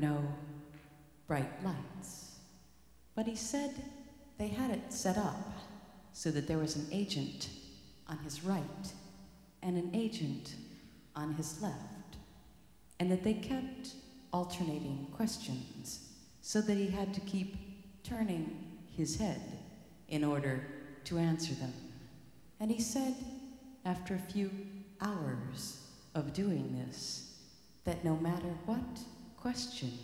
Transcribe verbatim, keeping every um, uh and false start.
no bright lights. But he said they had it set up so that there was an agent on his right and an agent on his left, and that they kept alternating questions so that he had to keep turning his head in order to answer them. And he said, after a few hours of doing this, that no matter what question